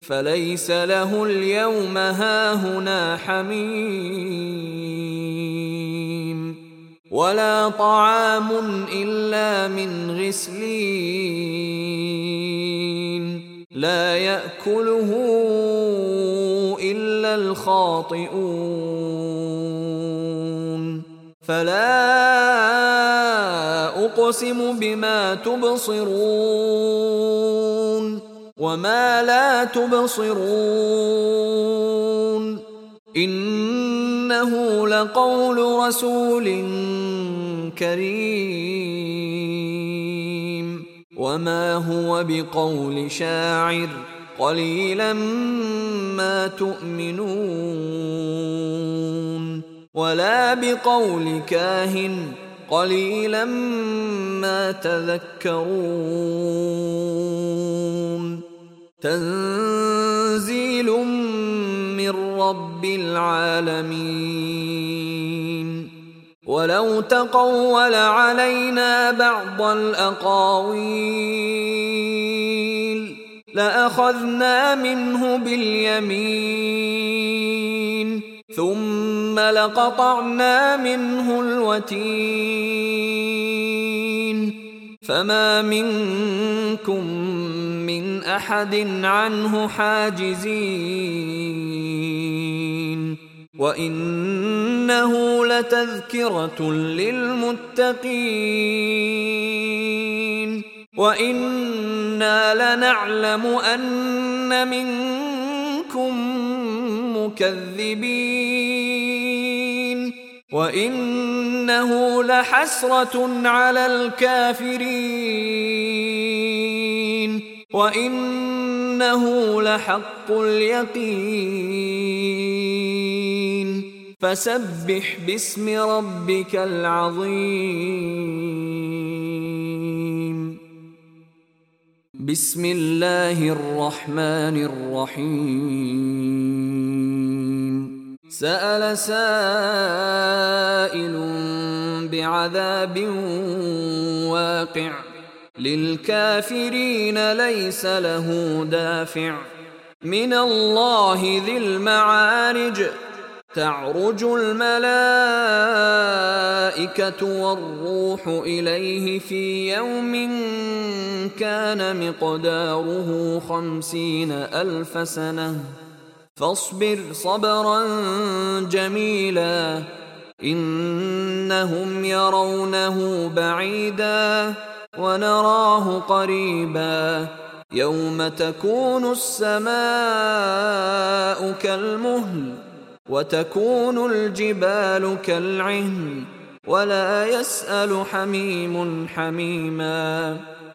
فليس له اليوم هاهنا حميم ولا طعام إلا من غسلين لا يأكله إلا الخاطئون فلا أقسم بما تبصرون وما لا تبصرون إنه لقول رسول كريم وما هو بقول شاعر قليلا ما تؤمنون ولا بقول كاهن قليلا ما تذكرون تنزيل من رب العالمين ولو تقول علينا بعض الأقاويل لأخذنا منه باليمين ثم لقطعنا منه الوتين فما منكم من أحد عنه حاجزين وإنه لتذكرة للمتقين وإنا لنعلم أن منكم مكذبين وإنه لحسرة على الكافرين وإنه لحق اليقين فسبح باسم ربك العظيم بسم الله الرحمن الرحيم سأل سائل بعذاب واقع للكافرين ليس له دافع من الله ذي المعارج تعرج الملائكة والروح إليه في يوم كان مقداره 50,000 سنة فاصبر صبرا جميلا إنهم يرونه بعيدا ونراه قريبا يوم تكون السماء كالمهل وتكون الجبال كالعهن ولا يسأل حميم حميما